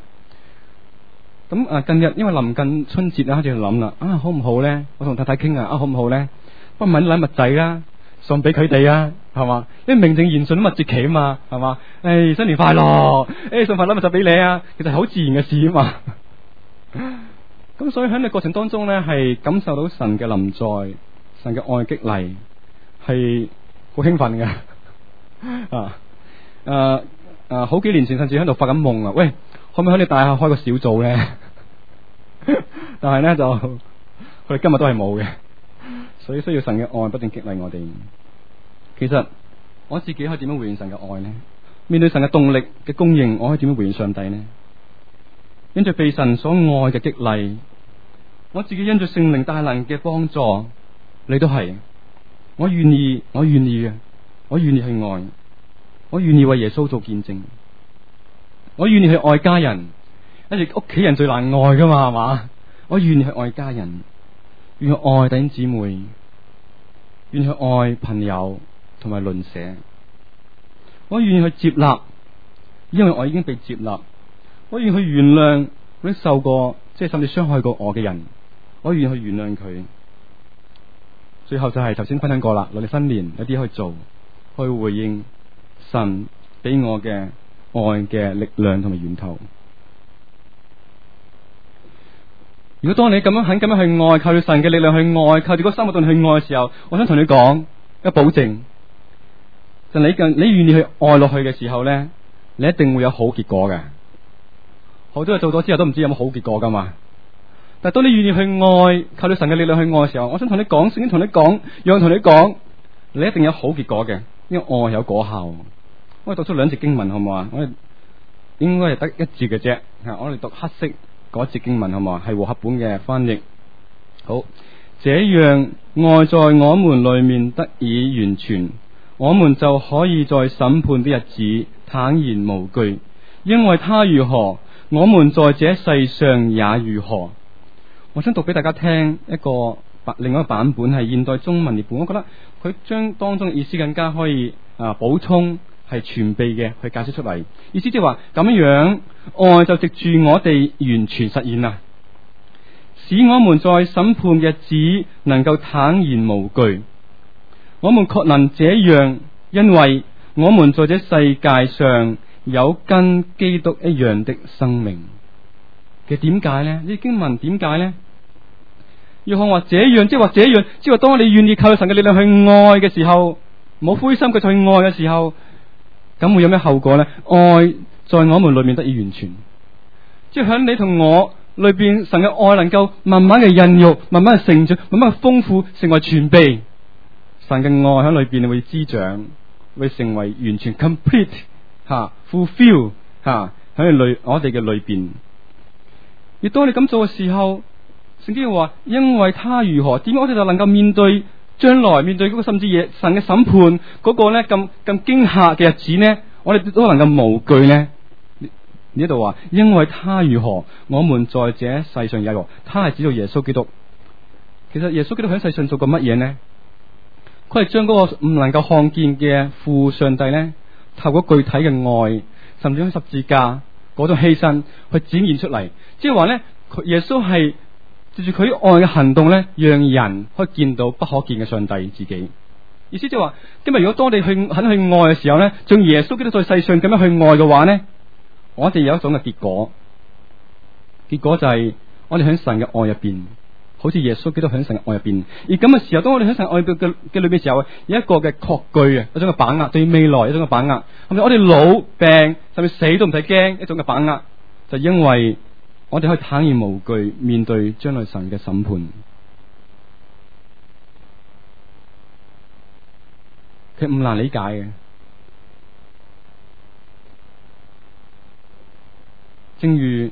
咁近日因為臨近春節開始去諗啦，好唔好咧？我同太太傾好唔好咧？不過買啲禮物仔啦，送俾佢哋啊，係嘛？因為名正言順都物節期啊嘛，係嘛？新年快樂！送份禮物就俾你啊，其實係好自然嘅事啊嘛。咁所以喺呢個過程當中咧，係感受到神嘅臨在，神嘅愛激勵，係好興奮嘅。好幾年前甚至喺度發緊夢啊！喂，可唔可以喺你大廈開個小組咧？但係咧就佢哋今日都係冇嘅，所以需要神嘅愛不斷激勵我哋。其實我自己可以點樣回應神嘅愛呢？面對神嘅動力嘅供應，我可以點樣回應上帝呢？因着被神所愛嘅激勵，我自己因着聖靈大能嘅幫助，你都係，我願意嘅，我願意去愛，我願意為耶穌做見證，我願意去愛家人，一直屋企人最難愛噶嘛，係嘛？我願意去愛家人，願意去愛弟兄姊妹，願意去愛朋友同埋鄰舍，我願意去接納，因為我已經被接納。我願意去原諒嗰啲受過，即係甚至傷害過我嘅人，我願意去原諒佢。最後就係頭先分享過啦，農曆新年有啲去做，去回應神俾我嘅愛嘅力量同埋源頭。如果當你咁樣肯咁樣去愛，靠住神嘅力量去愛，靠住嗰3個動力去愛嘅時候，我想同你講一個保證，就你願意去愛落去嘅時候咧，你一定會有好結果嘅。好多嘢做咗之後都唔知有冇好結果噶嘛，但係當你願意去愛，靠住神嘅力量去愛嘅時候，我想同你講，聖經同你講，讓同你講，你一定有好結果嘅，因為愛有果效。我哋讀出2節經文好唔好啊？我哋應該係得一節嘅啫，我哋讀黑色嗰節經文好唔好啊？係和合本嘅翻譯。好，這樣愛在我們裏面得以完全，我們就可以在審判的日子坦然無懼，因為他如何，我們在這世上也如何。我想讀俾大家聽一個另外一個版本，係現代中文譯本，我覺得佢將當中嘅意思更加可以補充，係全備嘅去解釋出嚟。意思即係話咁樣，愛就藉住我哋完全實現啦，使我們在審判嘅日子能夠坦然無懼。我們確能這樣，因為我們在這世界上有跟基督一樣的生命。其實點解呢？呢經文點解呢？約翰話這樣，即係話這樣，即係話當你願意靠神嘅力量去愛嘅時候，冇灰心佢去愛嘅時候，咁會有咩後果呢？愛在我們裏面得以完全，即係響你同我裏邊，神嘅愛能夠慢慢嘅孕育，慢慢嘅成長，慢慢嘅豐富，成為全備。神嘅愛喺裏邊會滋長，會成為完全 complete fulfill 喺我哋嘅裏邊。而當你咁做嘅時候，聖經話，因為他如何，點解我哋就能夠面對將來，面對嗰個甚至神嘅審判嗰個咧咁驚嚇嘅日子呢？我哋都能夠無懼呢？呢度話，因為他如何，我們在這世上也如何。他係指到耶穌基督， 其實耶穌基督喺世上做過乜嘢呢？佢係將嗰個唔能夠看見嘅父上帝呢，透過具體嘅愛，甚至喺十字架嗰種犧牲去展現出嚟。即係話呢，耶穌係藉住佢愛嘅行動呢，讓人可以見到不可見嘅上帝自己。意思即係話，今日如果當你肯去愛嘅時候呢，像耶穌基督在世上咁樣去愛嘅話呢，我哋有一種嘅結果。結果就係我哋喺神嘅愛入邊，好似耶穌基督喺神嘅愛入邊。而咁嘅時候，當我哋喺神愛嘅裏邊嘅時候，有一個嘅確據啊，一種嘅把握，對於未來一種嘅把握。係咪我哋老病甚至死都唔使驚，一種嘅把握，就因為我哋可以坦然無懼面對將來神嘅審判。其實唔難理解嘅，正如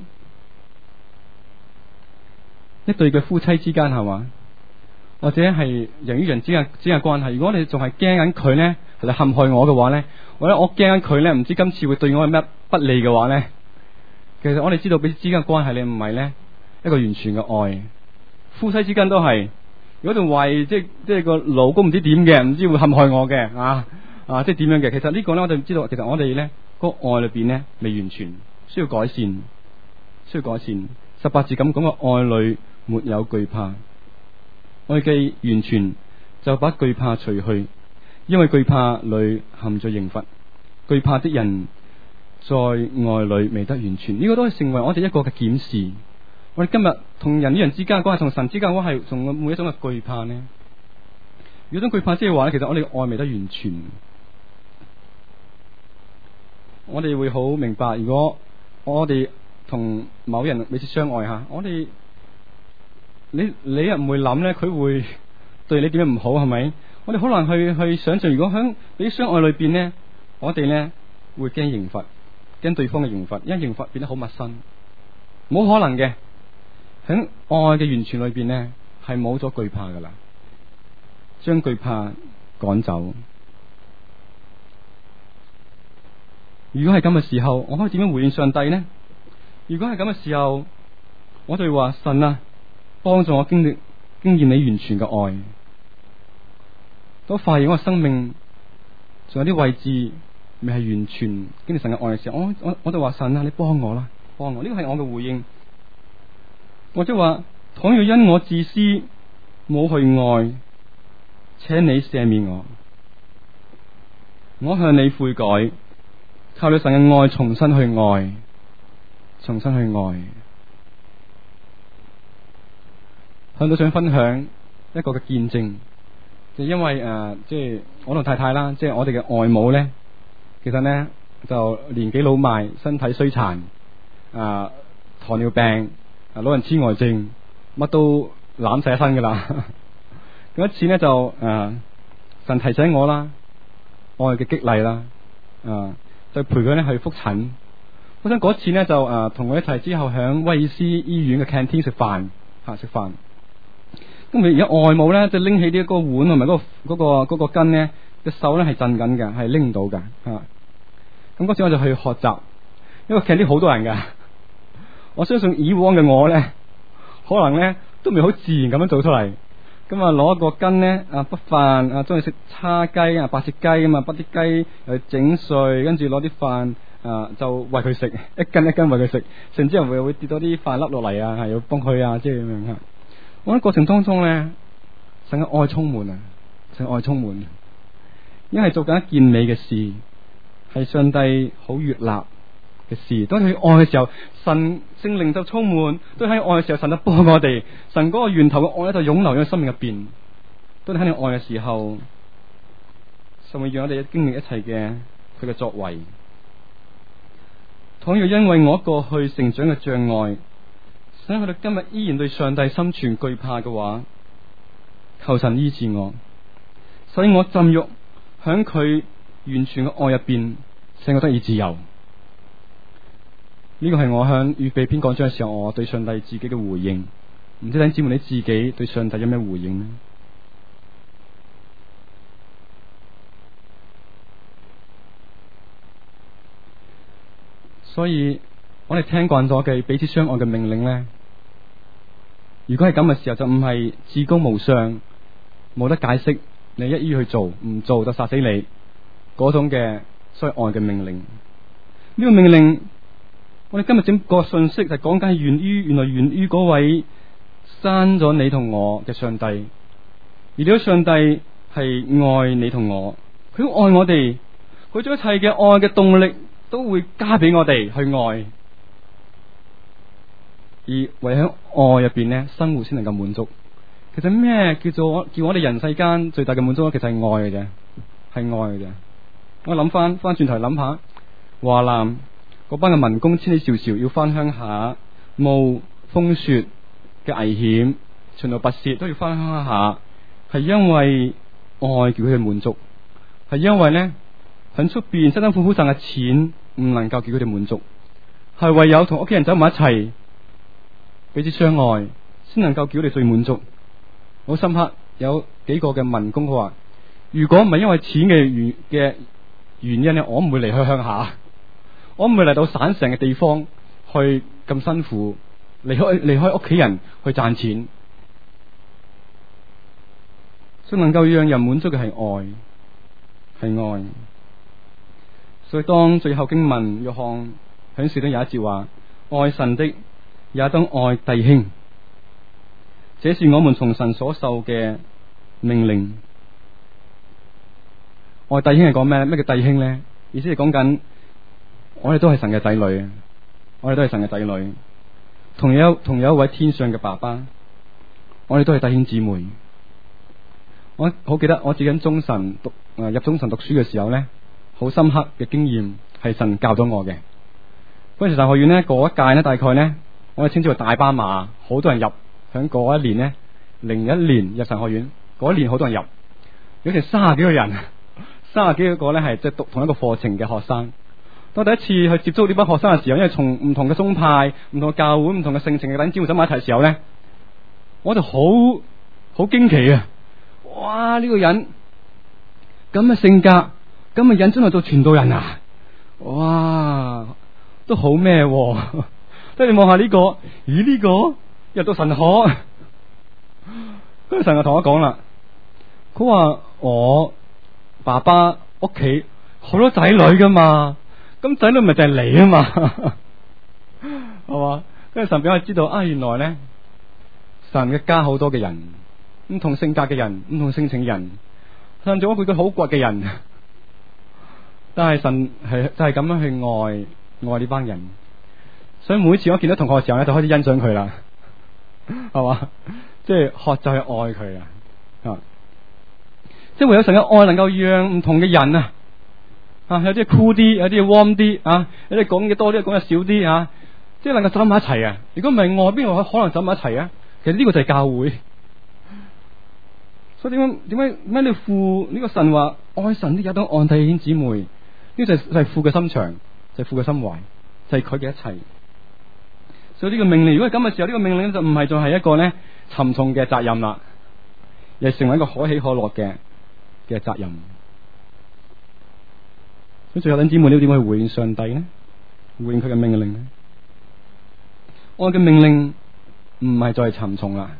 一對嘅夫妻之間係嘛，或者係人與人之間嘅關係，如果你仲係驚緊佢咧係嚟陷害我嘅話咧，或者我驚緊佢咧唔知今次會對我有咩不利嘅話咧，其實我哋知道彼此之間嘅關係你唔係咧一個完全嘅愛。夫妻之間都係，如果仲為即係個老公唔知點嘅，唔知會陷害我嘅即係點樣嘅，其實呢個咧我哋知道，其實我哋咧個愛裏邊咧未完全，需要改善，需要改善。18節咁講個愛裏沒有懼怕，愛既完全就把懼怕除去，因為懼怕裏含着刑罰，懼怕的人在愛裏未得完全。呢個都係成為我哋一個嘅檢視。我哋今日同人與人之間嘅關係，同神之間嘅關係，從每一種嘅懼怕呢？如果種懼怕即係話咧，其實我哋嘅愛未得完全。我哋會好明白，如果我哋同某人彼此相愛吓，我哋你又唔會諗咧，佢會對你點樣唔好係咪？我哋好難去想象，如果喺彼此相愛裏邊呢，我哋呢會驚刑罰，驚對方嘅刑罰，因為刑罰變得好陌生，冇可能嘅。喺愛嘅完全裏邊呢，係冇咗懼怕噶啦，將懼怕趕走。如果係咁嘅時候，我可以點樣回應上帝呢？如果係咁嘅時候，我哋話神啊，幫助我經驗你完全嘅愛。當發現我嘅生命仲有啲位置未係完全經歷神嘅愛嘅時候，我就話神啊，你幫我啦，幫我。呢個係我嘅回應。或者話，倘若因我自私冇去愛，請你赦免我，我向你悔改，靠你神嘅愛重新去愛，重新去愛。向到想分享一個嘅見證，就因為即係我同太太啦，即係我哋嘅外母咧，其實咧就年紀老邁，身體衰殘，糖尿病。老人痴呆症，乜都攬晒一身噶啦。咁一次呢，就神提醒我啦，愛嘅激勵啦，就陪佢咧去復診。我想嗰次呢，就同佢一齊之後響威爾斯醫院嘅 canteen 食飯食飯。咁佢而家外母咧就拎起呢個碗同埋嗰個巾呢，隻手咧係震緊嘅，係拎唔到嘅。咁嗰次我就去學習，因為 canteen 好多人噶。我相信以往嘅我咧，可能咧都未好自然咁樣做出嚟。咁攞一個羹咧，卜飯，中意食叉雞白切雞啊嘛，卜啲雞整碎，跟住攞啲飯就餵佢食，一斤一斤餵佢食，甚至乎會跌到啲飯粒落嚟啊，係要幫佢即係咁樣。我喺過程當中咧，神嘅愛充滿啊，神嘅愛充滿，因為做緊一件美嘅事，係上帝好悅納嘅事。當佢愛嘅時候，神聖靈就充滿；當喺愛嘅時候，神就幫我哋。神嗰個源頭嘅愛就湧流喺生命入邊。當你喺你愛嘅時候，神會讓我哋經歷一切嘅佢嘅作為。倘若因為我一個去成長嘅障礙，使我哋今日依然對上帝心存懼怕嘅話，求神醫治我，使我浸浴響佢完全嘅愛入邊，使我得以自由。呢個係我向預備篇講章嘅時候，我對上帝自己嘅回應。唔知弟兄姊妹你自己對上帝有咩回應呢？所以我哋聽慣咗嘅彼此相愛嘅命令呢， 如果係咁嘅時候，就唔係至高無上，冇得解釋，你一於去做，唔做就殺死你嗰種嘅所謂愛嘅命令。呢個命令，我哋今日整個信息係講緊係原來源於嗰位生咗你同我嘅上帝，而呢個上帝係愛你同我，佢愛我哋，佢將一切嘅愛嘅動力都會加俾我哋去愛，而唯喺愛入邊咧，生活先能夠滿足。其實咩叫我哋人世間最大嘅滿足？其實係愛嘅啫，係愛嘅啫。我諗翻轉頭諗下，華南嗰班嘅民工千里迢迢要翻鄉下，冒風雪嘅危險，循途跋涉都要翻鄉下，係因為愛叫佢哋滿足，係因為咧喺出邊辛辛苦苦賺嘅錢唔能夠叫佢哋滿足，係唯有同屋企人走埋一齊，彼此相愛，先能夠叫佢哋最滿足。好深刻，有幾個嘅民工佢話：如果唔係因為錢嘅原因咧，我唔會離開鄉下，我唔會嚟到省城嘅地方去咁辛苦，離開屋企人去賺錢。所以能夠讓人滿足嘅係愛，係愛。所以當最後經文約翰響書中有一節話：愛神的也當愛弟兄。這是我們從神所受嘅命令。愛弟兄係講咩？咩叫弟兄呢？意思係講緊我哋都係神嘅仔女，我哋都係神嘅仔女，同有一位天上嘅爸爸，我哋都係弟兄姊妹。我好記得我自己入中神讀書嘅時候呢，好深刻嘅經驗係神教咗我嘅。嗰陣時神學院呢，嗰一屆呢，大概呢，我哋稱之為大班馬，好多人入。響嗰一年呢，01年入神學院，嗰一年好多人入，有成30幾個人，30幾個呢係即係讀同一個課程嘅學生。當第一次去接觸呢班學生嘅時候，因為從唔同嘅宗派、唔同嘅教會、唔同嘅性情嘅弟兄姊妹走埋一齊嘅時候呢，我就好驚奇啊！哇！呢個人咁嘅性格，咁嘅人真係做傳道人啊！哇，都好咩？即係你望下呢個，咦呢個？入到神學，跟住神就同我講啦，佢話我爸爸屋企好多仔女噶嘛，咁仔女咪就係你啊嘛，係嘛？跟住神俾我知道啊，原來咧神嘅家好多嘅人，唔同性格嘅人，唔同性情嘅人，神做咗佢個好倔嘅人，但係神係就係咁樣去愛呢班人，所以每次我見到同學嘅時候咧，就開始欣賞佢啦。係嘛？即係學就去愛佢啊！即係唯有神嘅愛能夠讓唔同嘅人啊，有啲 cool 啲，有啲 warm 啲啊，有啲講嘅多啲，講嘅少啲啊，即係能夠走埋一齊啊！如果唔係愛，邊個可能走埋一齊啊？其實呢個就係教會。所以點解你父呢個神話愛神啲有當愛弟兄姊妹？呢個就係父嘅心腸，就係父嘅心懷，就係佢嘅一切。所以呢個命令，如果係咁嘅時候，呢個命令就唔係仲係一個咧沉重嘅責任啦，而係成為一個可喜可樂嘅責任。咁最後弟兄姊妹，你點去回應上帝呢？回應佢嘅命令呢？愛嘅命令唔係再沉重啦，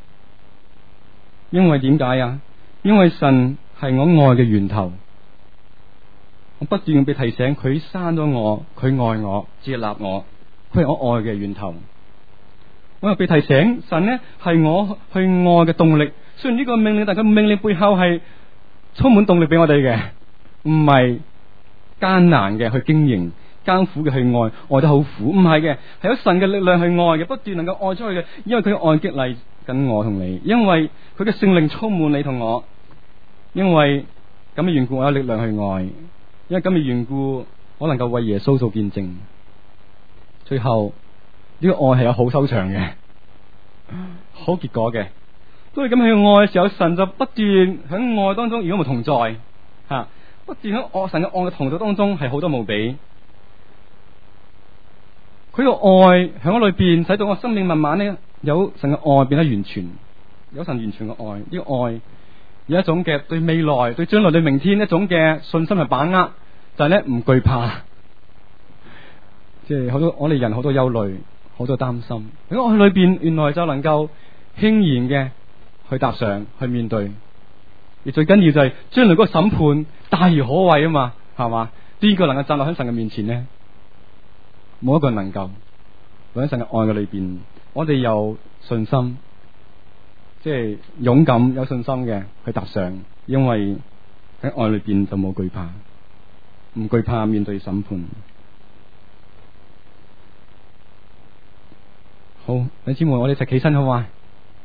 因為點解啊？因為神係我愛嘅源頭，我不斷被提醒，佢生咗我，佢愛我，接納我。佢係我愛嘅源頭，我又被提醒神呢係我去愛嘅動力。雖然呢個命令，但係佢命令背後係充滿動力俾我哋嘅，唔係艱難嘅去經營，艱苦嘅去愛得好苦，唔係嘅，係有神嘅力量去愛嘅，不斷能夠愛出去嘅。因為佢嘅愛激勵緊我同你，因為佢嘅聖靈充滿你同我，因為咁嘅緣故，我有力量去愛，因為咁嘅緣故，我能夠為耶穌做見證。最後呢個愛係有好收場嘅，好結果嘅。當你咁去愛嘅時候，神就不斷喺愛當中，如果冇同在吓，不斷喺神嘅愛嘅同在當中係好多無比。佢個愛喺我裏邊，使到我生命慢慢咧有神嘅愛變得完全，有神完全嘅愛。呢個愛有一種嘅對未來、對將來、對明天一種嘅信心嘅把握，就係咧唔懼怕。即係好多我哋人好多憂慮，好多擔心。喺愛裏邊，原來就能夠輕然嘅去踏上去面對。而最緊要就係將來嗰個審判大而可畏啊嘛，係嘛？邊個能夠站落喺神嘅面前呢？冇一個人能夠。喺神嘅愛嘅裏邊，我哋有信心，即係勇敢有信心嘅去踏上，因為喺愛裏邊就冇懼怕，唔懼怕面對審判。好，弟兄姊妹，我哋一齊起身好嘛？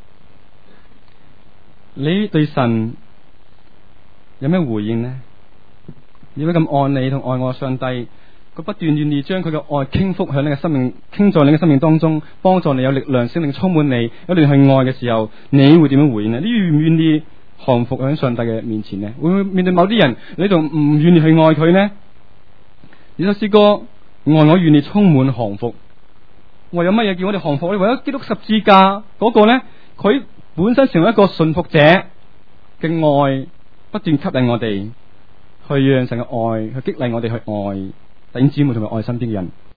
你對神有咩回應呢？點解咁愛你同愛我嘅上帝？佢不斷願意將佢嘅愛傾覆喺你嘅生命，傾在你嘅生命當中，幫助你有力量，聖靈充滿你，有力量去愛嘅時候，你會點樣回應呢？你願唔願意降服喺上帝嘅面前呢？會唔會面對某啲人，你仲唔願意去愛佢呢？呢首詩歌愛我願意充滿降服。為有乜嘢叫我哋降服？你為咗基督十字架嗰個呢，佢本身成為一個順服者嘅愛，不斷吸引我哋去讓神嘅愛去激勵我哋去愛弟兄姊妹同埋愛身邊嘅人。